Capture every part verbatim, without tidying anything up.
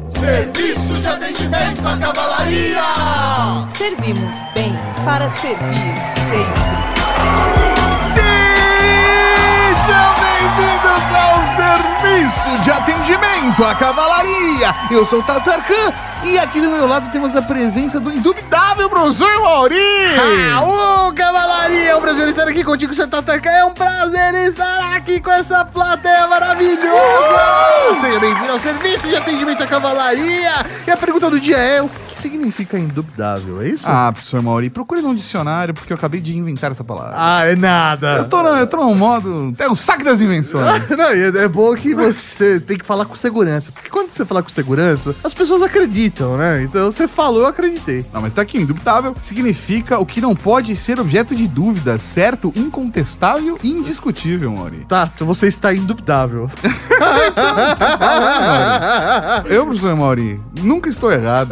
Serviço de atendimento à cavalaria! Servimos bem para servir sempre. Sejam bem-vindos ao Serviço de Atendimento à Cavalaria. Eu sou o Tato Arcan e aqui do meu lado temos a presença do indubitável professor Mauri. Aô, cavalaria! É um prazer estar aqui contigo, seu Tato Arcan. É um prazer estar aqui com essa plateia maravilhosa. Uhul! Seja bem-vindo ao Serviço de Atendimento à Cavalaria. E a pergunta do dia é: o que significa indubitável, é isso? Ah, professor Mauri, procure num dicionário porque eu acabei de inventar essa palavra. Ah, é nada. Eu tô, no, eu tô no modo... É um saque das invenções. Não, é, é bom que você tem que falar com segurança. Porque quando você falar com segurança, as pessoas acreditam, né? Então você falou, eu acreditei. Não, mas tá aqui, indubitável significa o que não pode ser objeto de dúvida, certo, incontestável e indiscutível, Mauri. Tá, então você está indubitável. Eu, professor Mauri, nunca estou errado.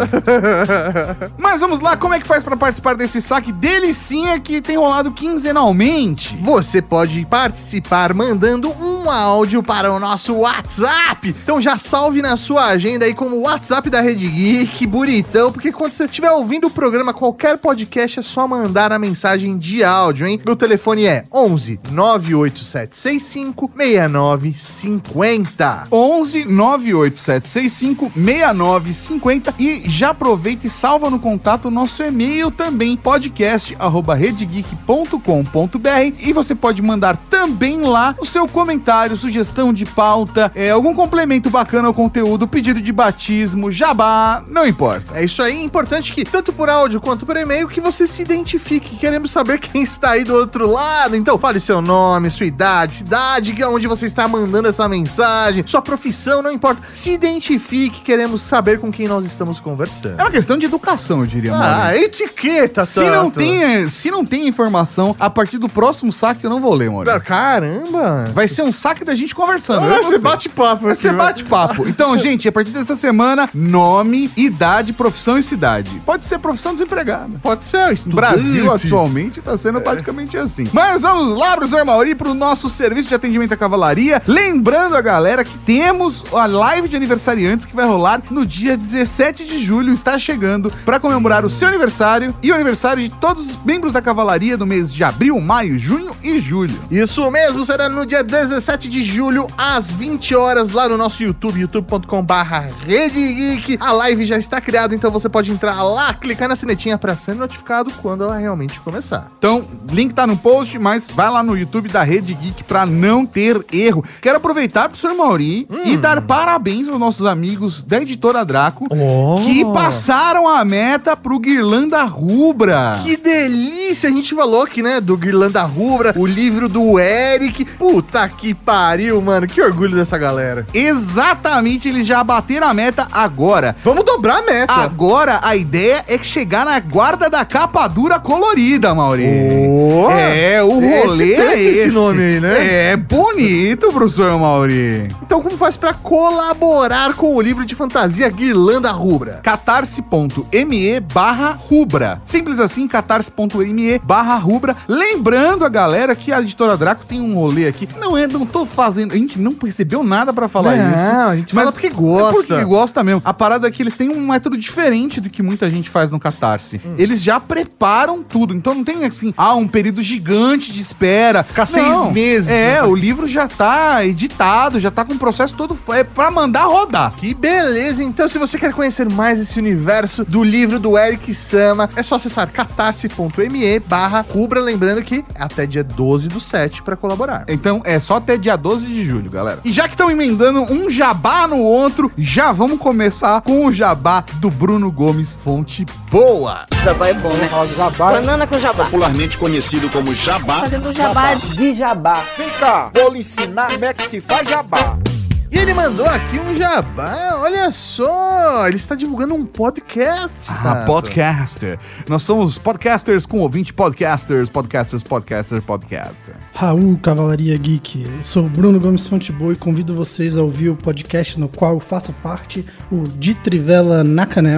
Mas vamos lá, como é que faz pra participar desse saque delicinha que tem rolado quinzenalmente? Você pode participar mandando um áudio para o nosso WhatsApp. Então já salve na sua agenda aí como WhatsApp da Rede Geek, bonitão, porque quando você estiver ouvindo o programa, qualquer podcast, é só mandar a mensagem de áudio, hein? Meu telefone é onze nove oito sete seis cinco seis nove cinco zero. onze nove oito sete seis cinco seis nove cinco zero e já aproveita e salva no contato o nosso e-mail também, podcast arroba redegeek ponto com ponto br, e você pode mandar também lá o seu comentário, sugestão de pauta, é, algum complemento bacana ao conteúdo, pedido de batismo, jabá, não importa. É isso aí, é importante que, tanto por áudio quanto por e-mail, que você se identifique. Queremos saber quem está aí do outro lado. Então, fale seu nome, sua idade, cidade, onde você está mandando essa mensagem, sua profissão, não importa. Se identifique, queremos saber com quem nós estamos conversando. É uma questão de educação, eu diria. Ah, Mauri. etiqueta, se não tem, se não tem informação, a partir do próximo saque eu não vou ler, Mauri. Caramba! Vai ser um saque da gente conversando. Vai ser bate-papo. Vai ser bate-papo. Então, gente, a partir dessa semana, nome, idade, profissão e cidade. Pode ser profissão desempregada. Pode ser O Brasil atualmente tá sendo praticamente assim. Mas vamos lá, professor Mauri, pro nosso serviço de atendimento à cavalaria. Lembrando a galera que temos a live de aniversariantes que vai rolar no dia dezessete de julho. Está chegando para comemorar o seu aniversário e o aniversário de todos os membros da cavalaria do mês de abril, maio, junho e julho. Isso mesmo, será no dia dezessete de julho, às vinte horas, lá no nosso YouTube, youtube ponto com barra Rede Geek. A live já está criada, então você pode entrar lá, clicar na sinetinha para ser notificado quando ela realmente começar. Então, link tá no post, mas vai lá no YouTube da Rede Geek para não ter erro. Quero aproveitar, professor Mauri, hum. e dar parabéns aos nossos amigos da Editora Draco, oh. que passaram a meta pro Guirlanda Rubra. Que delícia! A gente falou aqui, né, do Guirlanda Rubra, o livro do Eric. Puta que pariu, mano. Que orgulho dessa galera. Exatamente, eles já bateram a meta agora. Vamos dobrar a meta. Agora, a ideia é que chegar na guarda da capa dura colorida, Mauri. Oh, é, o rolê esse, é esse. esse nome aí, né? É bonito, professor Mauri. Então, como faz pra colaborar com o livro de fantasia Guirlanda Rubra? catarse.me barra rubra. Simples assim, catarse.me barra rubra. Lembrando a galera que a Editora Draco tem um rolê aqui. Não é, não tô fazendo, a gente não percebeu nada pra falar não, isso. Não, a gente mas fala porque gosta. É porque gosta mesmo. A parada é que eles têm um método diferente do que muita gente faz no Catarse. Hum. Eles já preparam tudo, então não tem assim, ah, um período gigante de espera. Ficar seis meses. É, o livro já tá editado, já tá com o processo todo é pra mandar rodar. Que beleza. Então, se você quer conhecer mais esse universo do livro do Eric Sama, é só acessar catarse.me barra rubra, lembrando que é até dia doze do sete pra colaborar. Então, é só até dia doze de julho, galera. E já que estão emendando um jabá no outro, já vamos começar com o jabá do Bruno Gomes Fonte Boa. Jabá é bom, né? Jabá. Banana com jabá. Popularmente conhecido como jabá. Fazendo jabá de jabá. Vem cá, vou lhe ensinar como é que se faz jabá. E ele mandou aqui um jabá, olha só, ele está divulgando um podcast. Ah, Tato. podcaster. Nós somos podcasters com ouvinte podcasters, podcasters, podcaster, podcaster. Raul, Cavalaria Geek. Eu sou o Bruno Gomes Fonte Boa e convido vocês a ouvir o podcast no qual eu faço parte, o De Trivela na Canela.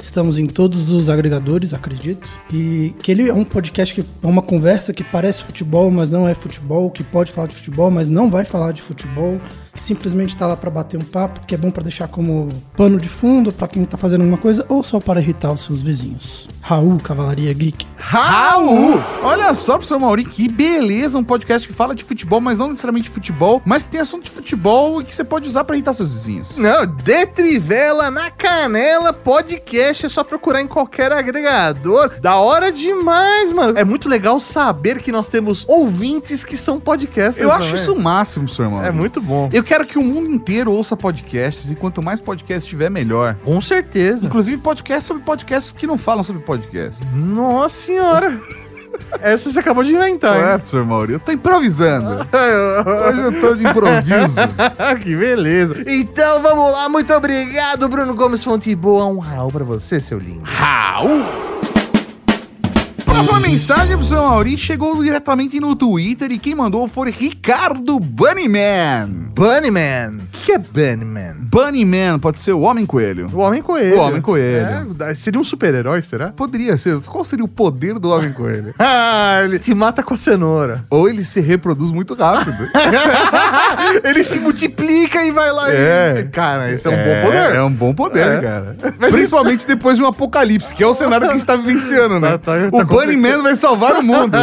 Estamos em todos os agregadores, acredito. E que ele é um podcast que é uma conversa que parece futebol, mas não é futebol, que pode falar de futebol, mas não vai falar de futebol, que simplesmente tá lá pra bater um papo, que é bom pra deixar como pano de fundo pra quem tá fazendo alguma coisa ou só para irritar os seus vizinhos. Raul, Cavalaria Geek. Raul! Olha só, professor Mauri, que beleza, um podcast que fala de futebol, mas não necessariamente de futebol, mas que tem assunto de futebol e que você pode usar pra irritar seus vizinhos. Não, de Trivela na Canela Podcast, é só procurar em qualquer agregador. Da hora demais, mano. É muito legal saber que nós temos ouvintes que são podcasters. Eu acho também. isso o máximo, professor Mauri. É muito bom. Eu quero que o mundo inteiro ouça podcasts e quanto mais podcasts tiver, melhor. Com certeza. Inclusive podcasts sobre podcasts que não falam sobre podcasts. Nossa senhora. Essa você acabou de inventar, Não hein? é, professor Mauri? Eu tô improvisando. Hoje eu tô de improviso. Que beleza. Então vamos lá, muito obrigado, Bruno Gomes Fonte Boa. Um Raul pra você, seu lindo. Raul! Próxima mensagem, professor Mauri, chegou diretamente no Twitter e quem mandou foi Ricardo Bunnyman. Bunnyman. O que, que é Bunnyman? Bunnyman pode ser o Homem Coelho. O Homem Coelho. O Homem Coelho. É, seria um super-herói, será? Poderia ser. Qual seria o poder do Homem Coelho? Ah, ele te mata com a cenoura. Ou ele se reproduz muito rápido. Ele se multiplica e vai lá É. e... Cara, esse é um bom poder. É um bom poder, É. cara. Mas Principalmente depois de um apocalipse, que é o cenário que a gente tá vivenciando, né? Tá- tá- o tá Bunnyman vai salvar o mundo.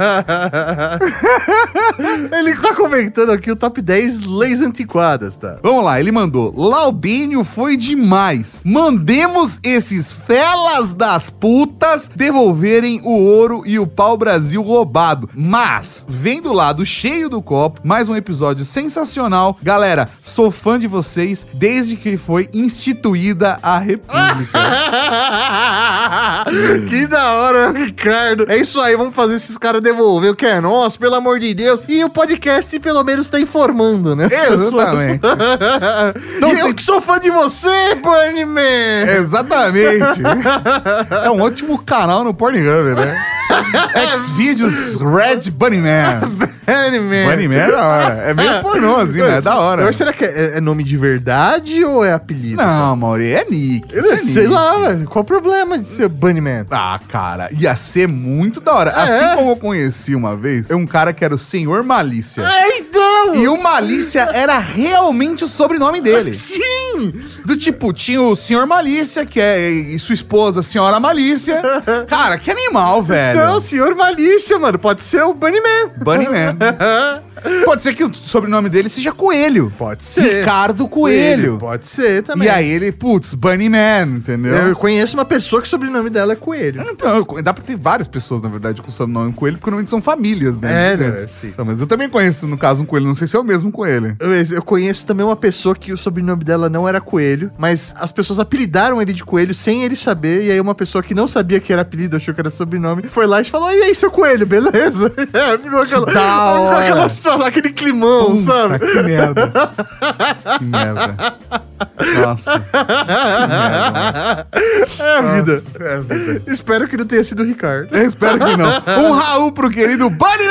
Ele tá comentando aqui o top dez leis antiquadas, tá? Vamos lá, ele mandou: Laudênio foi demais. Mandemos esses felas das putas devolverem o ouro e o pau-brasil roubado. Mas, vem do lado cheio do copo, mais um episódio sensacional. Galera, sou fã de vocês desde que foi instituída a República. Que da hora, Ricardo. É isso aí, vamos fazer esses caras devolver o que é nosso, pelo amor de Deus. E o podcast, pelo menos, tá informando, né? Exatamente. Não, e eu que sou fã de você, Bunnyman! Exatamente. É um ótimo canal no Pornhub, né? Xvideos Red Bunnyman. Bunnyman. Bunnyman é da hora. É meio pornô, assim, né? É da hora. Agora, será que é, é nome de verdade ou é apelido? Não, Mauri, é Nick. Eu isso é sei Nick. lá, velho. Qual o problema de ser Bunnyman? Ah, cara, ia ser muito da hora. É. Assim como eu conheci uma vez, é um cara que era o Senhor Malícia. É, então! E o Malícia era realmente o sobrenome dele. Sim! Do tipo, tinha o Senhor Malícia, que é e sua esposa, a Senhora Malícia. Cara, que animal, velho. Não, senhor Malícia, mano. Pode ser o Bunnyman. Bunnyman. Pode ser que o sobrenome dele seja Coelho. Pode ser. Ricardo Coelho. Pode ser também. E aí ele, putz, Bunnyman, entendeu? Eu conheço uma pessoa que o sobrenome dela é Coelho. Então, eu- dá pra ter várias pessoas, na verdade, com o sobrenome Coelho, porque normalmente são famílias, né? É, gigantes. né, sim. Então, mas eu também conheço, no caso, um coelho. Não sei se é o mesmo coelho. Eu, eu conheço também uma pessoa que o sobrenome dela não era Coelho, mas as pessoas apelidaram ele de Coelho sem ele saber, e aí uma pessoa que não sabia que era apelido, achou que era sobrenome, foi lá e falou, e aí, seu Coelho, beleza? É, ficou aquela, Da ficou hora. aquela situação, aquele climão, Puta, sabe? que merda. Que merda. Nossa. Que merda, É a vida. Nossa, é a vida. Espero que não tenha sido o Ricardo. Eu espero que não. Um Raul pro querido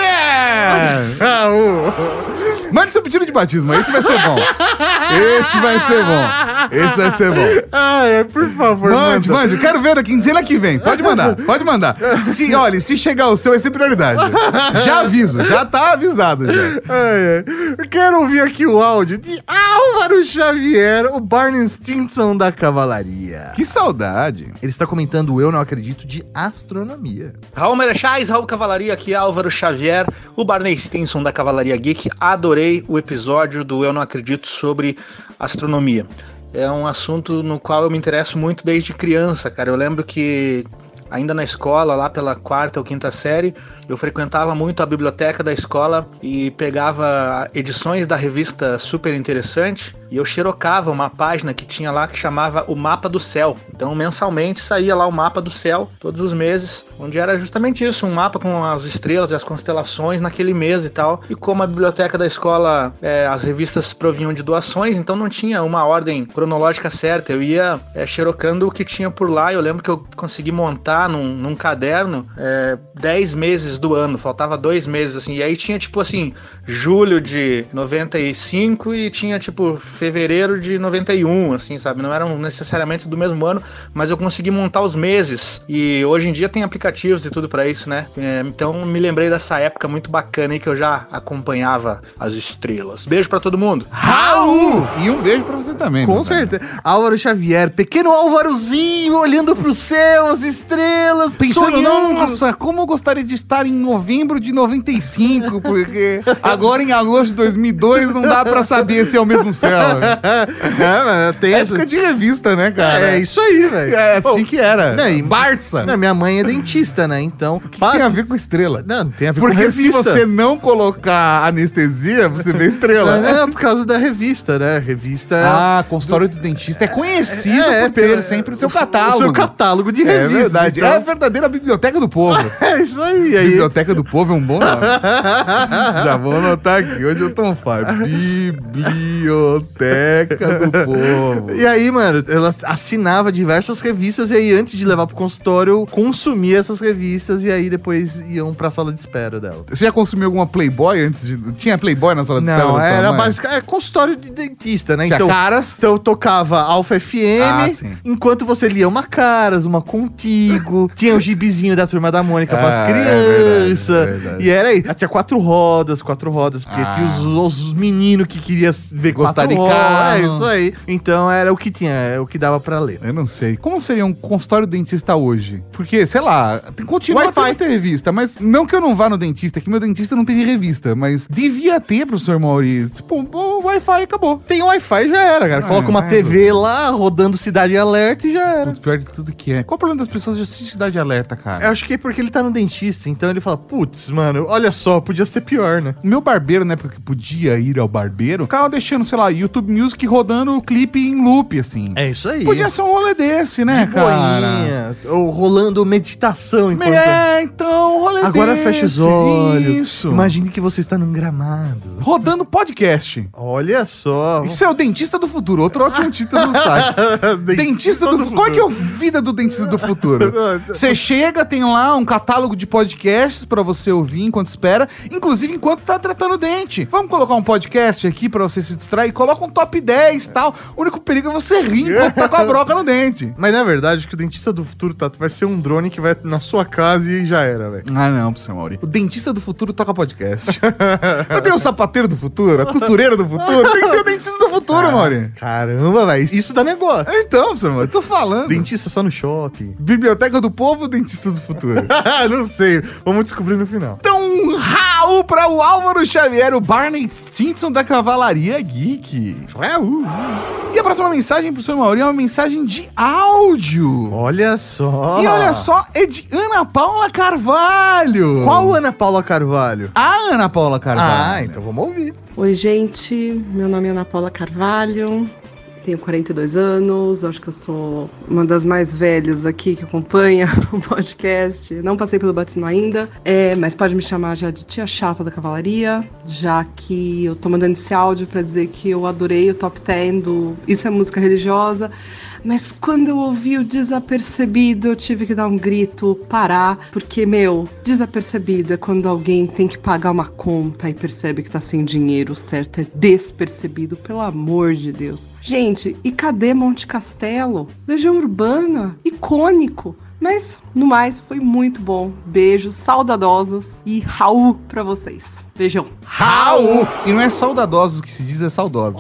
Bunnyman! Raul. Mande seu pedido de batismo, esse vai ser bom. Esse vai ser bom. Esse vai ser bom. Ai, por favor, Mande, manda. mande. Eu quero ver a quinzena que vem. Pode mandar, pode mandar. Se, olha, se chegar o seu, vai ser prioridade. Já aviso, já tá avisado. Já. Ai, ai. Eu quero ouvir aqui o áudio de Álvaro Xavier, o Barney Stinson da Cavalaria. Que saudade. Ele está comentando o Eu Não Acredito de Astronomia. Raul Marechais, Raul Cavalaria, aqui Álvaro Xavier, o Barney Stinson da Cavalaria Geek. Adorei o episódio do Eu Não Acredito sobre astronomia. É um assunto no qual eu me interesso muito desde criança, cara. Eu lembro que ainda na escola, lá pela quarta ou quinta série, eu frequentava muito a biblioteca da escola e pegava edições da revista Super Interessante e eu xerocava uma página que tinha lá que chamava O Mapa do Céu. Então, mensalmente saía lá o Mapa do Céu, todos os meses, onde era justamente isso, um mapa com as estrelas e as constelações naquele mês e tal. E como a biblioteca da escola, é, as revistas provinham de doações, então não tinha uma ordem cronológica certa. Eu ia é, xerocando o que tinha por lá. Eu lembro que eu consegui montar anotar num, num caderno é, dez meses do ano, faltava dois meses, assim, e aí tinha, tipo assim, julho de noventa e cinco e tinha, tipo, fevereiro de noventa e um, assim, sabe? Não eram necessariamente do mesmo ano, mas eu consegui montar os meses, e hoje em dia tem aplicativos e tudo pra isso, né? É, então me lembrei dessa época muito bacana aí que eu já acompanhava as estrelas. Beijo pra todo mundo. Raul! E um beijo pra você também. Com certeza. Álvaro Xavier, pequeno Álvarozinho, olhando pro céu, as estrelas, Pensando, sonhando. nossa, como eu gostaria de estar em novembro de noventa e cinco, porque agora em agosto de dois mil e dois não dá pra saber se é o mesmo céu. Né? É, mas tem É essa... época de revista, né, cara? É isso aí, velho. É assim Bom, que era. não, e- Barça. Não, minha mãe é dentista, né? Então... O que tem a ver com estrela? Não, tem a ver Porque com se revista. você não colocar anestesia, você vê estrela. Não, não, por causa da revista, né? Revista... Ah, consultório do dentista é conhecido É, por ter pelo- sempre o seu o catálogo. seu catálogo de É revistas. verdade. então. É a verdadeira biblioteca do povo. É isso aí. aí. Biblioteca do Povo é um bom nome. Já vou anotar aqui. Hoje eu tô on fire. Biblioteca do Povo. E aí, mano, ela assinava diversas revistas e aí antes de levar pro consultório, eu consumia essas revistas e aí depois iam pra sala de espera dela. Você já consumiu alguma Playboy antes de... Tinha Playboy na sala de espera Não, da sua era mãe? basicamente é consultório de dentista, né? Tinha Então, caras. então eu tocava Alfa F M, Ah, sim. enquanto você lia uma Caras, uma Contigo, tinha o gibizinho da Turma da Mônica Ah, pras é crianças. verdade, é verdade. E era aí, tinha quatro rodas, quatro rodas, porque Ah. tinha os, os meninos que queriam ver Gostar quatro de rodas. carro. É isso aí. Então era o que tinha, é o que dava pra ler. Eu não sei. Como seria um consultório dentista hoje? Porque, sei lá, tem, continua Wi-Fi. tendo ter revista, mas não que eu não vá no dentista, que meu dentista não tem revista, mas devia ter, professor Mauri. Tipo, o Wi-Fi acabou. Tem Wi-Fi já era, cara. Ah, Coloca uma é, T V lá, rodando Cidade Alerta e já era. Putz, pior de tudo que é. Qual o problema das pessoas de assistir Cidade Alerta, cara? Eu acho que é porque ele tá no dentista, então ele fala, putz, mano, olha só, podia ser pior, né? O meu barbeiro, na época que podia ir ao barbeiro, ficava deixando, sei lá, YouTube Music rodando o clipe em loop, assim. É isso aí. Podia ser um rolê desse, né, de cara? boinha, ou rolando meditação enquanto... É, então, rolê Agora desse. fecha os olhos. Isso. Imagine que você está num gramado. Rodando podcast. Olha só. Isso é o dentista do futuro. Outro ótimo título do site. Dentista do futuro. Qual é que é a vida do dentista do futuro? Você chega, tem lá um catálogo de podcasts pra você ouvir enquanto espera, inclusive enquanto tá tratando o dente. Vamos colocar um podcast aqui pra você se distrair? Coloca um top dez e tal. O único perigo é você rir enquanto tá com a broca no dente. Mas na verdade, acho que o dentista do futuro, Tato, vai ser um drone que vai na sua casa e já era, velho. Ah, não, professor Mauri. O dentista do futuro toca podcast. Não tem o sapateiro do futuro, a costureira do futuro? Tem que ter o dentista do futuro, Mauri. Caramba, velho. Isso dá negócio. Então, professor Mauri, eu tô falando. Dentista só no shopping. Biblioteca do Povo, dentista do futuro. Não sei. Vamos descobrir no final. Então, um Raul para o Álvaro Xavier, o Barney Stinson da Cavalaria Geek. Raul. E a próxima mensagem pro senhor Mauri é uma mensagem de áudio. Olha só. E olha só, é de Ana Paula Carvalho. Qual Ana Paula Carvalho? A Ana Paula Carvalho. Ah, então vamos ouvir. Oi, gente. Meu nome é Ana Paula Carvalho. Tenho quarenta e dois anos. Acho que eu sou uma das mais velhas aqui que acompanha o podcast. Não passei pelo batismo ainda, é, mas pode me chamar já de tia chata da Cavalaria, já que eu tô mandando esse áudio pra dizer que eu adorei o top dez do Isso é Música Religiosa. Mas quando eu ouvi o Desapercebido, eu tive que dar um grito, parar, porque, meu, desapercebido é quando alguém tem que pagar uma conta e percebe que tá sem dinheiro, o certo é despercebido, pelo amor de Deus. Gente, e cadê Monte Castelo? Legião Urbana, icônico. Mas, no mais, foi muito bom. Beijos saudadosos e Raul pra vocês. Beijão. Raul! E não é saudadosos que se diz, é saudosos.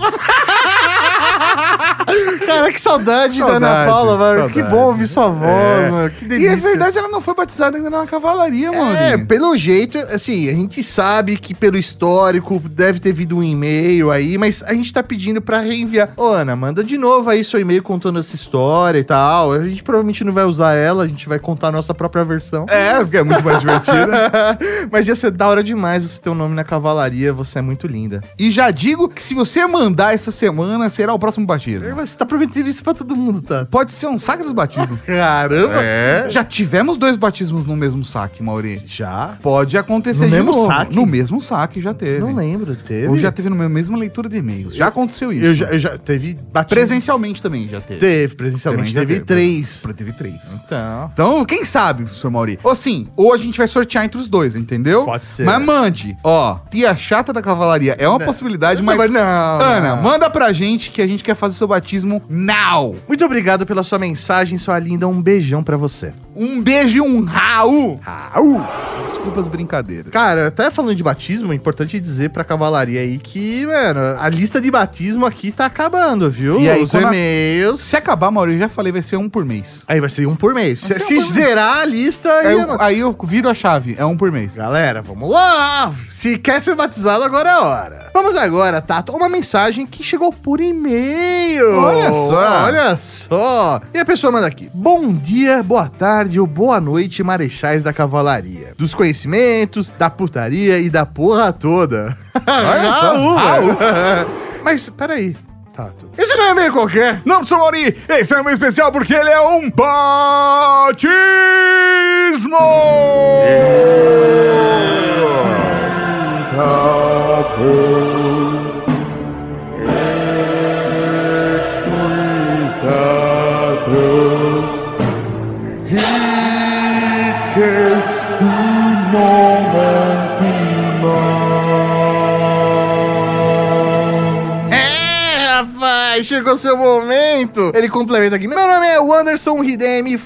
Cara, que saudade, Saudade, da Ana Paula, mano. saudade. Que bom ouvir sua voz, É. mano. Que E delícia. é verdade, ela não foi batizada ainda na Cavalaria, mano. É, pelo jeito, assim, a gente sabe que pelo histórico deve ter vindo um e-mail aí, mas a gente tá pedindo pra reenviar. Ô, Ana, manda de novo aí seu e-mail contando essa história e tal. A gente provavelmente não vai usar ela, a gente vai contar a nossa própria versão. É, porque é muito mais divertida. Mas ia ser da hora demais você ter um nome na Cavalaria, você é muito linda. E já digo que se você mandar essa semana, será o próximo batido. Você tá prometendo isso pra todo mundo, tá? Pode ser um saque dos batismos. Caramba! É. Já tivemos dois batismos no mesmo saque, Mauri. Já? Pode acontecer No de mesmo novo. saque? No mesmo saque já teve. Não lembro, teve? Ou já teve na mesma leitura de e-mails. Já aconteceu isso. Eu já, eu já teve batismo. Presencialmente também já teve. Teve, presencialmente. Também já Teve, três. Teve três. Então. Então, quem sabe, senhor Mauri? Ou assim, ou a gente vai sortear entre os dois, entendeu? Pode ser. Mas mande, ó, tia chata da cavalaria é uma Não. possibilidade, Não, mas... mas não, Ana, não. manda pra gente que a gente quer fazer seu batismo now. Muito obrigado pela sua mensagem, sua linda. Um beijão pra você. Um beijo e um Raul. Raul. Desculpa as brincadeiras. Cara, até falando de batismo, é importante dizer pra cavalaria aí que, mano, a lista de batismo aqui tá acabando, viu? E aí, os quando a- e-mails. Se acabar, Mauri, eu já falei, vai ser um por mês. Aí vai ser um por mês. Se, Vai ser se um por mês. zerar a lista, aí, Aí eu, aí eu viro a chave, é um por mês. Galera, vamos lá! Se quer ser batizado, agora é a hora. Vamos agora, Tato, uma mensagem que chegou por e-mail. Olha só. Olha só. E a pessoa manda aqui. Bom dia, boa tarde ou boa noite, marechais da cavalaria. Dos conhecimentos, da putaria e da porra toda. Olha só. Raul. Mas, peraí, Tato. Esse não é meio qualquer. Não, professor Mauri, esse é um especial porque ele é um batismo! É, rapaz, chegou seu momento. Ele complementa aqui. Meu nome é Wanderson Hidemi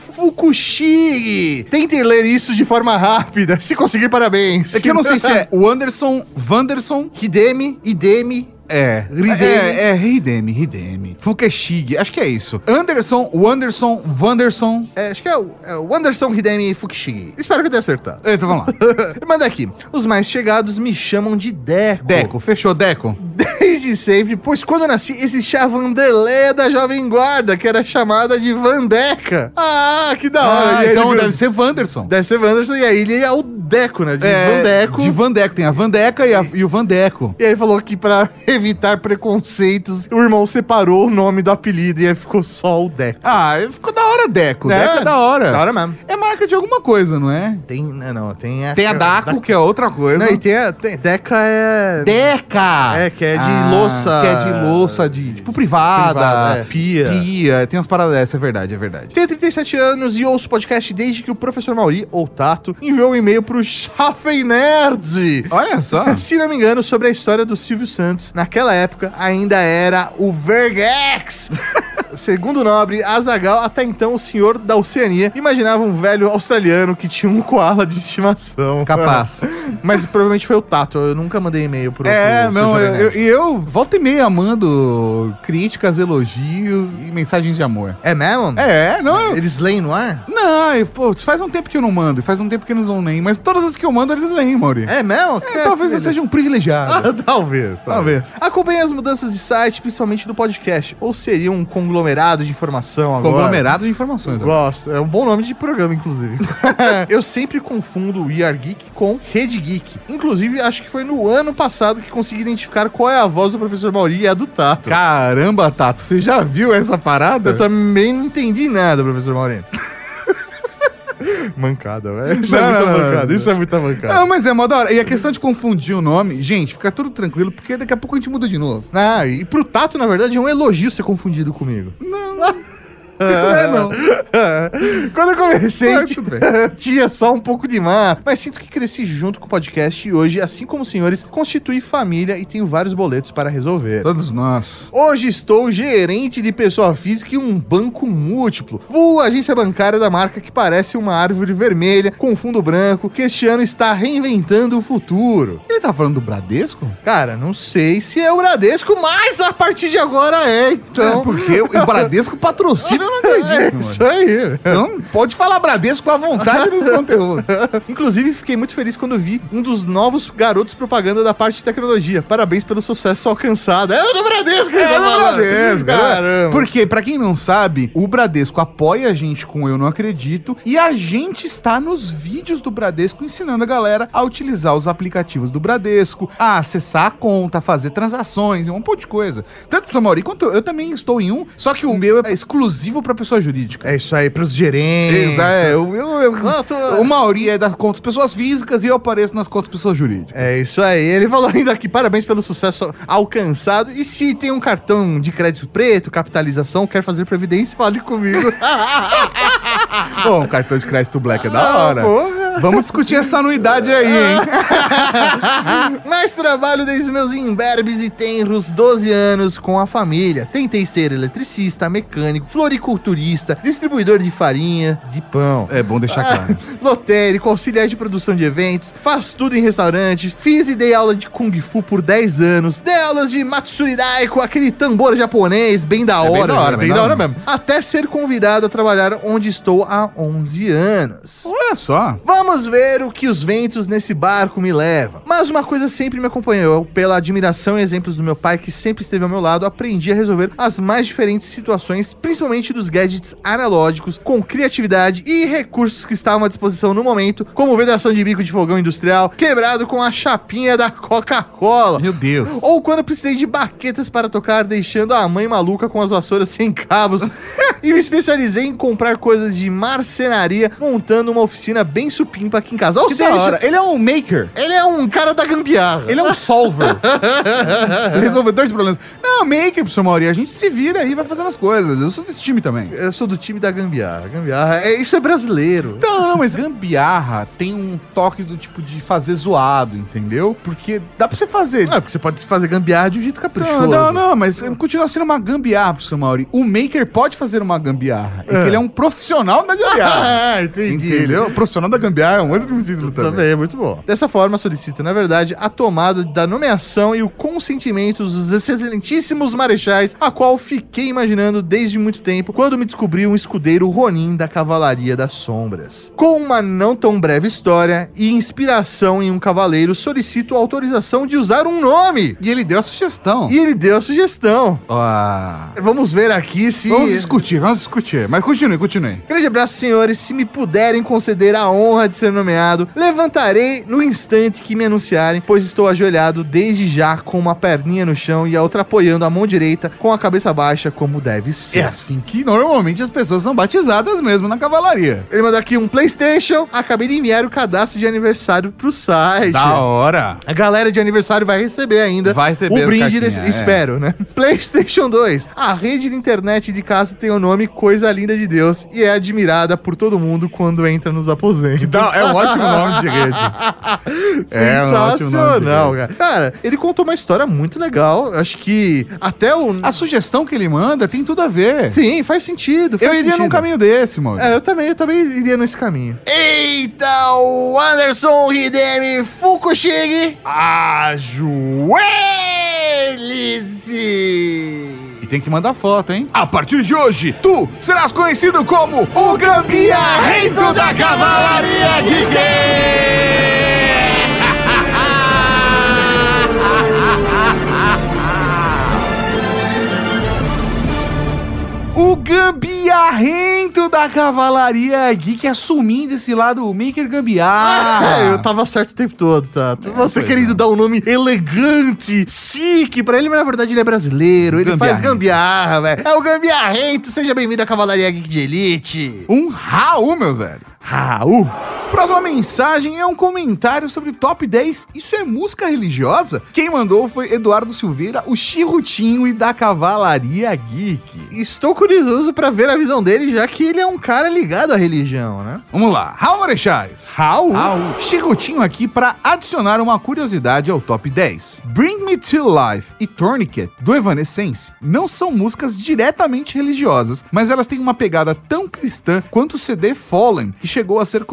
Fukushigi. Tentem ler isso de forma rápida. Se conseguir, parabéns. É que eu não sei se é o Anderson, Wanderson... Hidemi, Idemi. É, Hidemi. é, é, Hidemi, Hidemi. Fukushigi, acho que é isso. Anderson, Wanderson, Wanderson... É, acho que é o, é o Wanderson Hidemi Fukushigi. Espero que eu tenha acertado. Então vamos lá. Manda aqui. Os mais chegados me chamam de Deco. Deco, fechou, Deco. Desde sempre, pois quando eu nasci existia a Vanderleia da Jovem Guarda, que era chamada de Vandeca. Ah, que da hora. Ah, E aí então ele- deve ser Wanderson. Deve ser Wanderson, e aí ele é o Deco, né? De É, Vandeco. De Vandeco, tem a Vandeca e, a- e o Vandeco. E aí falou que pra evitar preconceitos, o irmão separou o nome do apelido e aí ficou só o Deco. Ah, ficou da hora, Deco. É, Deco é da hora. Da hora mesmo. É marca de alguma coisa, não é? Tem, não, não, tem a... Tem a Daco, que é outra coisa. Não, e tem a... Tem, Deca é... Deca! É, que é de louça- Que é de louça, de tipo privada. Privada, é. Pia. Pia, tem umas paradas dessas, é verdade, é verdade. Tenho trinta e sete anos e ouço podcast desde que o professor Mauri, ou Tato, enviou um e-mail pro Jovem Nerd. Olha só. Se não me engano, sobre a história do Silvio Santos. Naquela época, ainda era o Vergex. Segundo o nobre, Azaghal, até então o senhor da Oceania, imaginava um velho australiano que tinha um koala de estimação. Capaz. Mas provavelmente foi o Tato. Eu nunca mandei e-mail pro É, pro- pro não, Jovem eu, Nerd. eu, eu volta e meia mando críticas, elogios e mensagens de amor. É mesmo? É, não, eu- Eles leem no ar? não, eu, pô, faz um tempo que eu não mando, faz um tempo que eles não leem, mas todas as que eu mando eles leem, Mauri. É mesmo? É, talvez eu seja um privilegiado. Ah, talvez, talvez. Talvez. Acompanhe as mudanças de site, principalmente do podcast. Ou seria um conglomerado de informação agora? Conglomerado de informações. agora. Gosto. É um bom nome de programa, inclusive. Eu sempre confundo o We Are Geek com Rede Geek. Inclusive, acho que foi no ano passado que consegui identificar qual é a voz do professor Mauri e a do Tato. Caramba, Tato, você já viu essa parada? Eu também não entendi nada, professor Mauri. Mancada, velho. Isso Não, é muita não, não, mancada. não. Isso é muita mancada. Não, mas é mó da hora. E a questão de confundir o nome, gente, fica tudo tranquilo, porque daqui a pouco a gente muda de novo. Ah, e pro Tato, na verdade, é um elogio ser confundido comigo. Não é, não. Quando eu comecei, Mas tudo bem. tinha só um pouco de mar. Mas sinto que cresci junto com o podcast e hoje, assim como os senhores, constitui família e tenho vários boletos para resolver. Todos nós. Hoje estou gerente de pessoa física em um banco múltiplo. Vou agência bancária da marca que parece uma árvore vermelha com fundo branco, que este ano está reinventando o futuro. Ele tá falando do Bradesco? Cara, não sei se é o Bradesco, mas a partir de agora é, então... É, porque o Bradesco patrocina eu não acredito, É mano. isso aí. Então, pode falar Bradesco à vontade nos conteúdos. Inclusive, fiquei muito feliz quando vi um dos novos garotos propaganda da parte de tecnologia. Parabéns pelo sucesso alcançado. É o do Bradesco, É, ele tá do falando. Bradesco. Caramba. Porque, pra quem não sabe, o Bradesco apoia a gente com Eu Não Acredito e a gente está nos vídeos do Bradesco ensinando a galera a utilizar os aplicativos do Bradesco, a acessar a conta, a fazer transações e um monte de coisa. Tanto o seu Mauri quanto eu, eu também estou em um, só que o meu é exclusivo pra pessoa jurídica. É isso aí, pros gerentes. Exa- é, eu, eu, eu- Não, tô- O Mauri é das contas pessoas físicas e eu apareço nas contas pessoas jurídicas. É isso aí. Ele falou ainda aqui, parabéns pelo sucesso alcançado. E se tem um cartão de crédito preto, capitalização, quer fazer previdência, fale comigo. Bom, cartão de crédito Black é da hora. Ah, porra. Vamos discutir essa anuidade aí, hein? Mas trabalho desde os meus imberbes e tenros doze anos com a família. Tentei ser eletricista, mecânico, floriculturista, distribuidor de farinha, de pão. É bom deixar claro. Lotérico, auxiliar de produção de eventos, faz tudo em restaurante, fiz e dei aula de Kung Fu por dez anos, dei aulas de Matsuri Daiko, aquele tambor japonês, bem da hora, bem da hora, bem, bem da da hora hora. mesmo. Até ser convidado a trabalhar onde estou há onze anos. Olha só. Vamos ver o que os ventos nesse barco me levam. Mas uma coisa sempre me acompanhou, pela admiração e exemplos do meu pai, que sempre esteve ao meu lado, aprendi a resolver as mais diferentes situações, principalmente dos gadgets analógicos, com criatividade e recursos que estavam à disposição no momento, como vedação de bico de fogão industrial, quebrado com a chapinha da Coca-Cola. Meu Deus. Ou quando eu precisei de baquetas para tocar, deixando a mãe maluca com as vassouras sem cabos. E me especializei em comprar coisas de marcenaria, montando uma oficina bem supimpa aqui em casa. Ou Que seja, da hora. Ele é um maker. ele é um cara da gambiarra. Ele é um solver. Resolvedor de problemas. Não, maker, professor Mauri. A gente se vira aí e vai fazendo as coisas. Eu sou desse time também. Eu sou do time da gambiarra. Gambiarra, é, isso é brasileiro. Não, não, mas gambiarra tem um toque do tipo de fazer zoado, entendeu? Porque dá pra você fazer. Não, é porque você pode fazer gambiarra de um jeito caprichoso. Não, não, não, mas continua sendo uma gambiarra, professor Mauri. O maker pode fazer uma gambiarra. É, É. que ele é um profissional da gambiarra. Ah, entendi. Entendeu? O profissional da gambiarra é um outro título também. Também é muito bom. Dessa forma, solicito, na verdade, a tomada da nomeação e o consentimento dos excelentíssimos marechais, a qual fiquei imaginando desde muito tempo, quando me descobri um escudeiro Ronin da Cavalaria das Sombras. Com uma não tão breve história e inspiração em um cavaleiro, solicito autorização de usar um nome. E ele deu a sugestão. E ele deu a sugestão. Ah, Vamos ver aqui se... vamos discutir, vamos discutir. Mas continue, continue. Grande abraço, senhores. Se me puderem conceder a honra de ser nomeado, levantarei no instante que me anunciarem, pois estou ajoelhado desde já com uma perninha no chão e a outra apoiando a mão direita com a cabeça baixa, como deve ser. É assim que normalmente as pessoas são batizadas mesmo na cavalaria. Ele mandou aqui um PlayStation. Acabei de enviar o cadastro de aniversário pro site. hora. A galera de aniversário vai receber ainda Vai receber o as brinde cartinhas, desse, é. espero, né? PlayStation dois. A rede de internet de casa tem o nome Coisa Linda de Deus e é admirada por todo mundo quando entra nos aposentos. Então, é um ótimo nome de rede. É um ótimo nome de Sensacional, rede. cara. Cara, ele contou uma história muito legal. Acho que até o... A sugestão que ele manda tem tudo a ver. Sim, faz sentido. Eu faz iria sentido. num caminho desse, mano. É, eu também, eu também iria nesse caminho. Eita, o Anderson Hidemi Fukushige, ajoelhe-se! E tem que mandar foto, hein? A partir de hoje, tu serás conhecido como o gambiarrento da Cavalaria Geek! O gambiarrento da Cavalaria Geek assumindo esse lado maker gambiarra. É, eu tava certo o tempo todo, tá? Você pois querendo é. dar um nome elegante, chique pra ele, mas na verdade ele é brasileiro, ele faz Gambiarrento. gambiarra, velho. É o gambiarrento, seja bem-vindo à Cavalaria Geek de Elite. Um Raul, meu velho. Raul. Próxima mensagem é um comentário sobre top dez. Isso é música religiosa? Quem mandou foi Eduardo Silveira, o Chirrutinho e da Cavalaria Geek. Estou curioso pra ver a visão dele, já que ele é um cara ligado à religião, né? Vamos lá, Raul Marechais. Raul? Raul. Chirrutinho aqui para adicionar uma curiosidade ao top dez. Bring Me to Life e Tourniquet, do Evanescence, não são músicas diretamente religiosas, mas elas têm uma pegada tão cristã quanto o C D Fallen, que chegou a ser colocado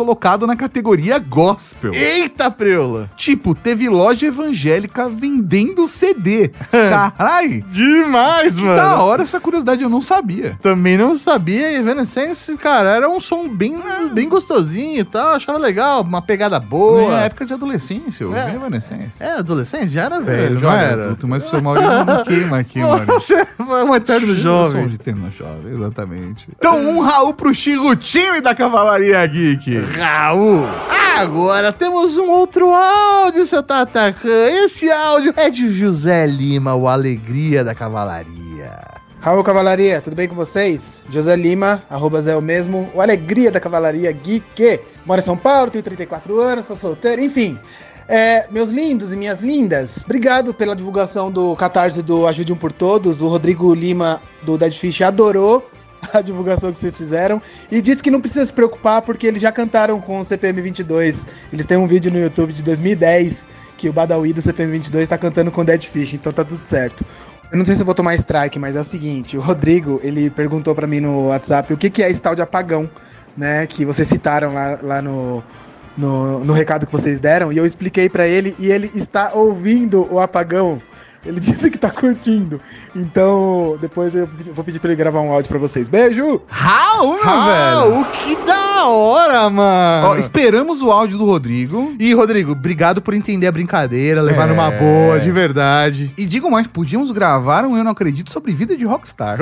na categoria gospel. Eita, preula! Tipo, teve loja evangélica vendendo C D. Carai! Demais, Que mano! da hora essa curiosidade, eu não sabia. Também não sabia, Evanescence, cara, era um som bem, bem gostosinho e tal, achava legal, uma pegada boa. Na época de adolescência, eu É. vi Evanescence. É, adolescente? Já era É, velho, não jovem era? adulto, mas o seu Maurício não queima aqui, mano. Você é um eterno Eu sou jovem. um eterno jovem, exatamente. Então, um Raul pro Chirutinho da Cavalaria Geek. Raul! Agora temos um outro áudio, seu Tatacan. Esse áudio é de José Lima, o Alegria da Cavalaria. Raul Cavalaria, tudo bem com vocês? José Lima, arroba Zé o mesmo, o Alegria da Cavalaria Geek. Moro em São Paulo, tenho trinta e quatro anos, sou solteiro, enfim. É, meus lindos e minhas lindas, obrigado pela divulgação do Catarse do Ajude Um por Todos. O Rodrigo Lima, do Dead Fish, adorou a divulgação que vocês fizeram e disse que não precisa se preocupar porque eles já cantaram com o C P M vinte e dois. Eles têm um vídeo no YouTube de dois mil e dez que o Badawi do C P M vinte e dois tá cantando com o Dead Fish, então tá tudo certo. Eu não sei se eu vou tomar strike, mas é o seguinte, o Rodrigo, ele perguntou pra mim no WhatsApp o que, que é esse tal de apagão, né, que vocês citaram lá, lá no, no, no recado que vocês deram, e eu expliquei pra ele, e ele está ouvindo o apagão. Ele disse que tá curtindo. Então, depois eu vou pedir pra ele gravar um áudio pra vocês. Beijo! Raul, meu velho! Raul, que da hora, mano! Ó, esperamos o áudio do Rodrigo. E, Rodrigo, obrigado por entender a brincadeira, levar É. numa boa, de verdade. E digo mais, podíamos gravar um Eu Não Acredito sobre vida de rockstar.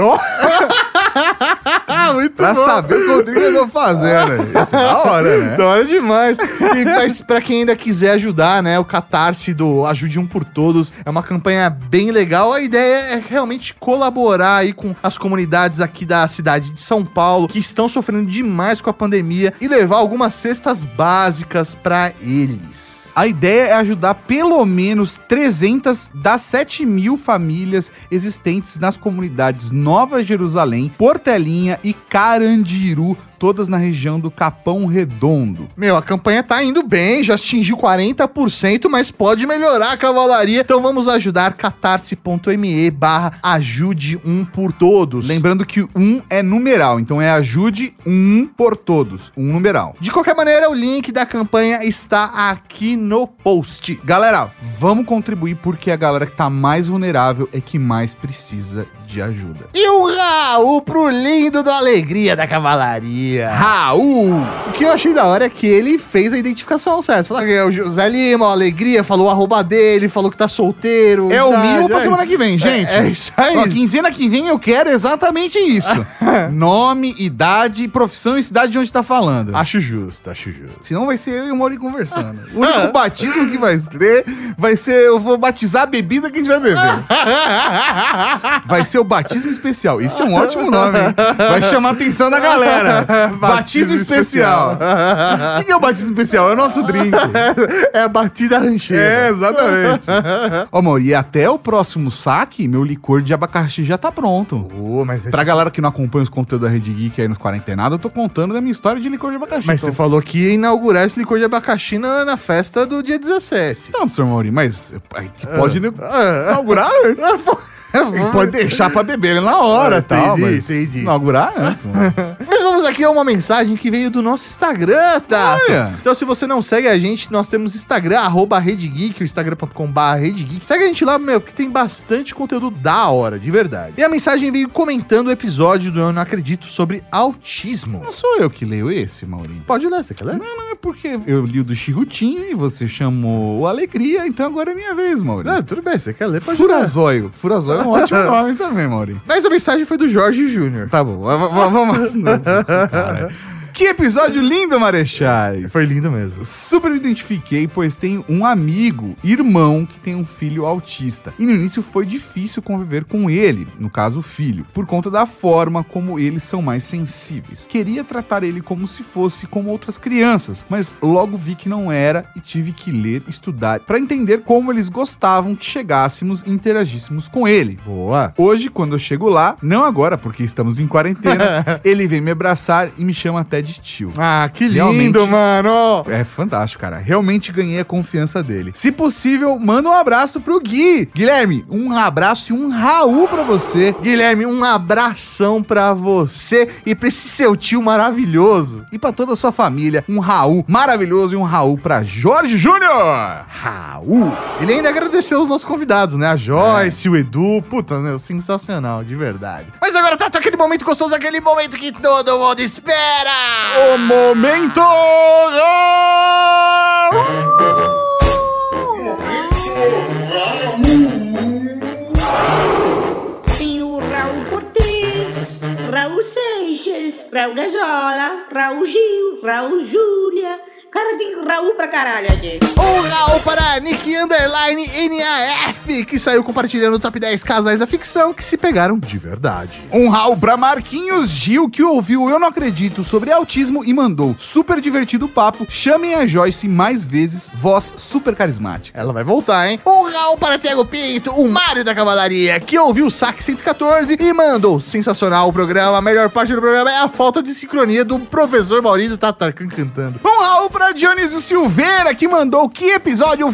Muito Pra bom. saber o que o Rodrigo andou fazendo. Isso é da hora, né? Da hora demais. E, mas pra quem ainda quiser ajudar, né, o Catarse do Ajude Um por Todos é uma campanha bem legal. A ideia é realmente colaborar aí com as comunidades aqui da cidade de São Paulo, que estão sofrendo demais com a pandemia, e levar algumas cestas básicas pra eles. A ideia é ajudar pelo menos trezentas das sete mil famílias existentes nas comunidades Nova Jerusalém, Portelinha e Carandiru, todas na região do Capão Redondo. Meu, a campanha tá indo bem, já atingiu quarenta por cento, mas pode melhorar a cavalaria. Então vamos ajudar, catarse.me barra ajude um por todos. Lembrando que um é numeral, então é ajude um por todos, um numeral. De qualquer maneira, o link da campanha está aqui no post. Galera, vamos contribuir porque a galera que tá mais vulnerável é que mais precisa de ajuda. E o Raul pro lindo do Alegria da Cavalaria. Raul! O que eu achei da hora é que ele fez a identificação certa. Falou que é o José Lima, o Alegria, falou o arroba dele, falou que tá solteiro. É o tá, mínimo pra é- semana que vem, gente. É, é isso aí. Ó, quinzena que vem eu quero exatamente isso. Nome, idade, profissão e cidade de onde tá falando. Acho justo, acho justo. Senão vai ser eu e o Mauri conversando. O único batismo que vai ter vai ser, eu vou batizar a bebida que a gente vai beber. Vai ser o batismo especial. Isso é um ótimo nome, hein? Vai chamar a atenção da galera. Batismo especial. O que que é o batismo especial? É o nosso drink. É a batida rancheira. É, exatamente. Ó, Mauri, e até o próximo saque, meu licor de abacaxi já tá pronto. Oh, mas esse... Pra galera que não acompanha os conteúdos da Rede Geek aí nos quarentenados, eu tô contando da minha história de licor de abacaxi. Mas então. você falou que ia inaugurar esse licor de abacaxi na, na festa do dia dezessete. Não, senhor Mauri, mas a gente pode Ah. inaugurar antes. Ele pode deixar pra beber ele na hora, Ah, tal, entendi, mas entendi. inaugurar antes, mano. Mas vamos aqui a uma mensagem que veio do nosso Instagram, tá? Olha. Então, se você não segue a gente, nós temos Instagram, arroba RedeGeek, o instagram ponto com barra RedeGeek. Segue a gente lá, meu, que tem bastante conteúdo da hora, de verdade. E a mensagem veio comentando o episódio do Eu Não Acredito sobre autismo. Não sou eu que leio esse, Maurinho. Pode ler, você quer ler? Não, não, é porque eu li o do Chirutinho e você chamou o Alegria, então agora é minha vez, Maurinho. Não, tudo bem, você quer ler, pode ler. Furazóio. Furazóio é um ótimo nome também, Maurinho. Mas a mensagem foi do Jorge Júnior. Tá bom, v- v- vamos... Cara, que episódio lindo, Marechais! Foi lindo mesmo. Super me identifiquei, pois tenho um amigo, irmão, que tem um filho autista. E no início foi difícil conviver com ele, no caso o filho, por conta da forma como eles são mais sensíveis. Queria tratar ele como se fosse como outras crianças, mas logo vi que não era e tive que ler e estudar para entender como eles gostavam que chegássemos e interagíssemos com ele. Boa. Hoje, quando eu chego lá, não agora, porque estamos em quarentena, ele vem me abraçar e me chama até de tio. Ah, que lindo, Realmente, mano! É fantástico, cara. Realmente ganhei a confiança dele. Se possível, manda um abraço pro Gui. Guilherme, um abraço e um Raul pra você. Guilherme, um abração pra você e pra esse seu tio maravilhoso. E pra toda a sua família, um Raul maravilhoso e um Raul pra Jorge Júnior. Raul. Ele ainda agradeceu os nossos convidados, né? A Joyce, é. o Edu. Puta, meu, sensacional, de verdade. Mas agora tá, tá aquele momento gostoso, aquele momento que todo mundo espera. O momento... Tem o Raul Cortez, Raul Seixas, Raul Gazola, Raul Gil, Raul Júlia. Cara, tem Raul pra caralho aqui. Um Raul para Nick Underline N A F, que saiu compartilhando o top dez casais da ficção que se pegaram de verdade. Um Raul pra Marquinhos Gil, que ouviu Eu Não Acredito sobre autismo e mandou super divertido papo. Chamem a Joyce mais vezes, voz super carismática. Ela vai voltar, hein? Um Raul para Thiago Pinto, o Mário da Cavalaria, que ouviu o Saque cento e quatorze e mandou sensacional o programa. A melhor parte do programa é a falta de sincronia do professor Maurício Tatarkan cantando. Um Raul pra Dionísio Silveira, que mandou que episódio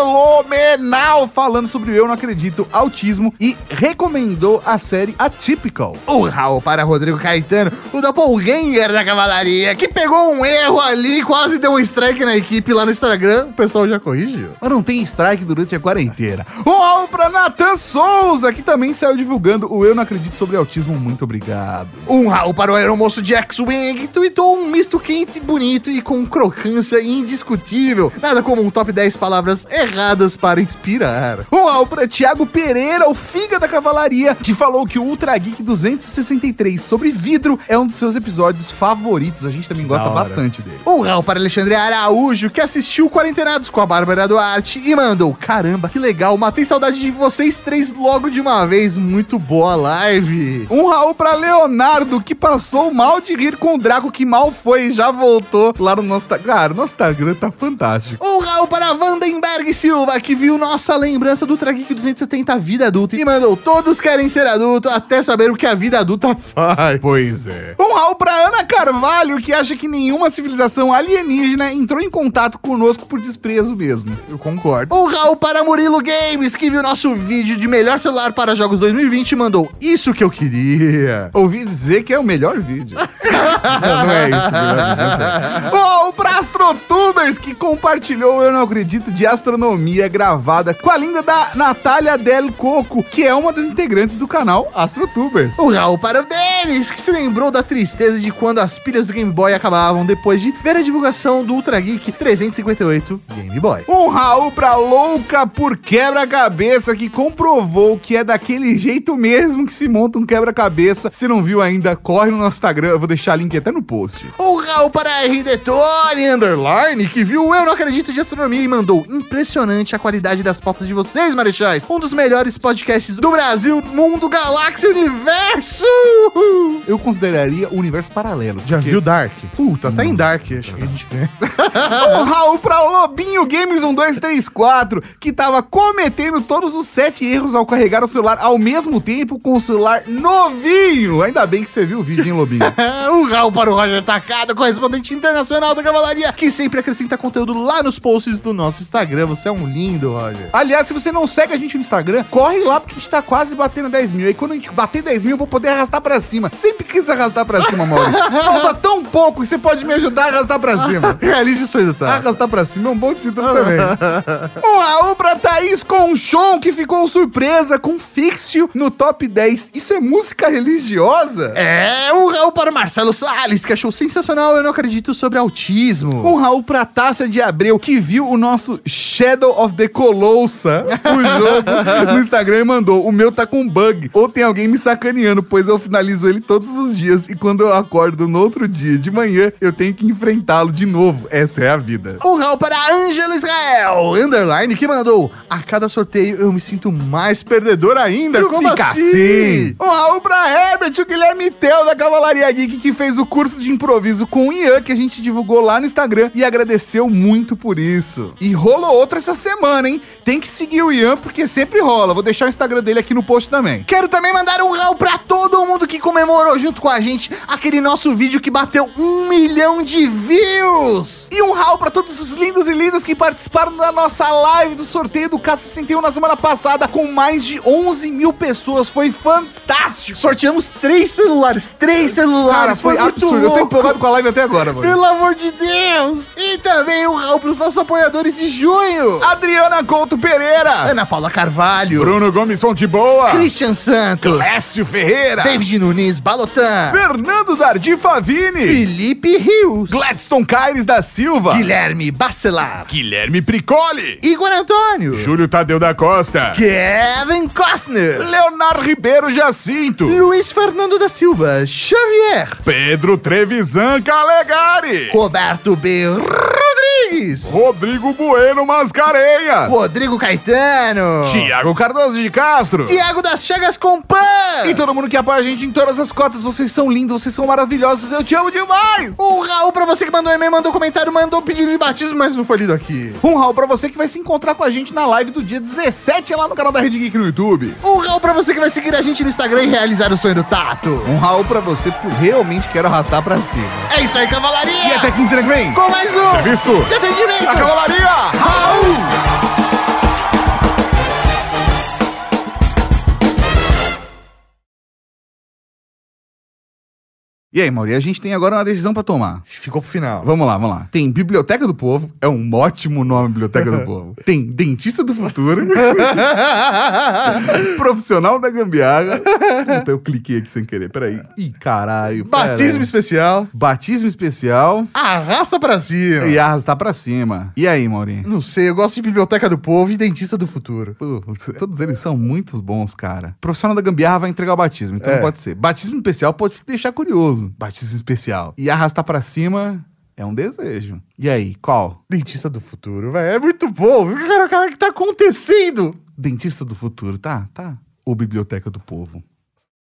fenomenal falando sobre o Eu Não Acredito autismo e recomendou a série Atypical. Um Raul para Rodrigo Caetano, o doppelganger da Cavalaria, que pegou um erro ali, quase deu um strike na equipe lá no Instagram. O pessoal já corrigiu. Mas não tem strike durante a quarentena. Um Raul pra Nathan Souza, que também saiu divulgando o Eu Não Acredito sobre autismo. Muito obrigado. Um Raul para o aeromoço de X-Wing, que tweetou um misto quente, bonito e com crocância indiscutível. Nada como um top dez palavras erradas para inspirar. Um Raul pra Thiago Pereira, o Figa da Cavalaria, que falou que o Ultra Geek duzentos e sessenta e três sobre vidro é um dos seus episódios favoritos. A gente também gosta bastante dele. Um Raul para Alexandre Araújo, que assistiu Quarentenados com a Bárbara Duarte e mandou: caramba, que legal, matei saudade de vocês três logo de uma vez. Muito boa live. Um Raul pra Leonardo, que passou mal de rir com o Draco, que mal foi e já voltou lá no nosso... Cara, nosso Instagram tá fantástico. Um Raul para Vandenberg Silva, que viu nossa lembrança do Ultra Geek duzentos e setenta Vida Adulta e mandou: todos querem ser adulto até saber o que a vida adulta faz. Pois é. Um Raul pra Ana Carvalho, que acha que nenhuma civilização alienígena entrou em contato conosco por desprezo mesmo. Eu concordo. Um Raul para Murilo Games, que viu nosso vídeo de melhor celular para jogos dois mil e vinte e mandou: isso que eu queria. Ouvi dizer que é o melhor vídeo. Não é isso. Um Raul pra Astrotubers, que compartilhou Eu Não Acredito de astronomia gravada com a linda da Natália Del Coco, que é uma das integrantes do canal Astrotubers. Um Raul para o Denis, que se lembrou da tristeza de quando as pilhas do Game Boy acabavam depois de ver a divulgação do Ultra Geek trezentos e cinquenta e oito Game Boy. Um Raul pra Louca por Quebra-Cabeça, que comprovou que é daquele jeito mesmo que se monta um quebra-cabeça. Se não viu ainda, corre no nosso Instagram, eu vou deixar link até no post. Um Raul para R D Tony Underline, que viu Eu Não Acredito de astronomia e mandou: impressionante a qualidade das pautas de vocês, marechais. Um dos melhores podcasts do Brasil, mundo, galáxia, universo. Eu consideraria o universo paralelo. Já porque... viu Dark? Puta, tá em Dark, acho que a gente ganha. Um Raul pra Lobinho Games um dois três quatro, que tava cometendo todos os sete erros ao carregar o celular ao mesmo tempo com o celular novinho. Ainda bem que você viu o vídeo, hein, Lobinho? Um Raul para o Roger Tacado, correspondente internacional da Cavalaria, que sempre acrescenta conteúdo lá nos posts do nosso Instagram. Você é um lindo, Roger. Aliás, se você não segue a gente no Instagram, corre lá, porque a gente tá quase batendo dez mil. Aí quando a gente bater dez mil, eu vou poder arrastar pra cima. Sempre quis arrastar pra cima, Mauro. Falta tão pouco e você pode me ajudar a arrastar pra cima. Realize o sonho, tá? Arrastar pra cima é um bom título também. Um Raul pra Thaís Conchon, que ficou surpresa com Fixio no top dez. Isso é música religiosa? É, um Raul para Marcelo Salles, que achou sensacional Eu Não Acredito sobre autismo. Um Raul pra Tássia de Abreu, que viu o nosso Shadow of the Colossa, o jogo, no Instagram e mandou: o meu tá com bug, ou tem alguém me sacaneando, pois eu finalizo ele todos os dias e quando eu acordo no outro dia de manhã, eu tenho que enfrentá-lo de novo. É essa é a vida. Um Raul para Ângela Israel, underline, que mandou: a cada sorteio eu me sinto mais perdedor ainda. Não Como fica assim? assim? Um Raul pra Herbert, o Guilherme Teu da Cavalaria Geek, que fez o curso de improviso com o Ian, que a gente divulgou lá no Instagram e agradeceu muito por isso. E rolou outra essa semana, hein? Tem que seguir o Ian, porque sempre rola. Vou deixar o Instagram dele aqui no post também. Quero também mandar um Raul pra todo mundo que comemorou junto com a gente aquele nosso vídeo que bateu um milhão de views. E um Raul pra todos os lindos e lindas que participaram da nossa live do sorteio do K sessenta e um na semana passada, com mais de onze mil pessoas. Foi fantástico. Sorteamos três celulares, três celulares. Cara, foi, foi absurdo. Louco. Eu tô empolgado com a live até agora, mano. Pelo amor de Deus. E também um Raul pros nossos apoiadores de junho: Adriana Couto Pereira, Ana Paula Carvalho, Bruno Gomes Fonte Boa, Christian Santos, Lécio Ferreira, David Nunes Balotan, Fernando Dardi Favini, Felipe Rios, Gladstone Caires da Silva, Guilherme Bacelar, Guilherme Pricoli, Igor Antônio, Júlio Tadeu da Costa, Kevin Costner, Leonardo Ribeiro Jacinto, Luiz Fernando da Silva Xavier, Pedro Trevisan Calegari, Roberto B. Rodrigues, Rodrigo Bueno Mascarenhas, Rodrigo Caetano, Tiago Cardoso de Castro, Tiago das Chagas Compan e todo mundo que apoia a gente em todas as cotas. Vocês são lindos, vocês são maravilhosos, eu te amo demais. Um Raul pra você que mandou e-mail, mandou comentário, mandou pedido de batismo, mas não foi lido aqui. Um Raul pra você que vai se encontrar com a gente na live do dia dezessete lá no canal da Rede Geek no YouTube. Um Raul pra você que vai seguir a gente no Instagram e realizar o sonho do Tato. Um Raul pra você porque eu realmente quero arrastar pra cima. É isso aí, Cavalaria! E até quinzena que vem, com mais um serviço de atendimento da Cavalaria Raul! E aí, Mauri, a gente tem agora uma decisão pra tomar. Ficou pro final. Vamos lá, vamos lá. Tem Biblioteca do Povo, é um ótimo nome, Biblioteca do Povo. Tem Dentista do Futuro, Profissional da Gambiarra. Puta, eu cliquei aqui sem querer, peraí. Ih, caralho. Batismo pera. especial. Batismo especial. Arrasta pra cima. E arrastar pra cima. E aí, Mauri? Não sei, eu gosto de Biblioteca do Povo e Dentista do Futuro. Pô, todos eles são muito bons, cara. Profissional da Gambiarra vai entregar o batismo, então É. não pode ser. Batismo especial pode deixar curioso. Batismo especial. E arrastar pra cima é um desejo. E aí, qual? Dentista do Futuro, velho. É muito bom. Cara, cara, o que tá acontecendo? Dentista do Futuro, tá? Tá. Ou Biblioteca do Povo?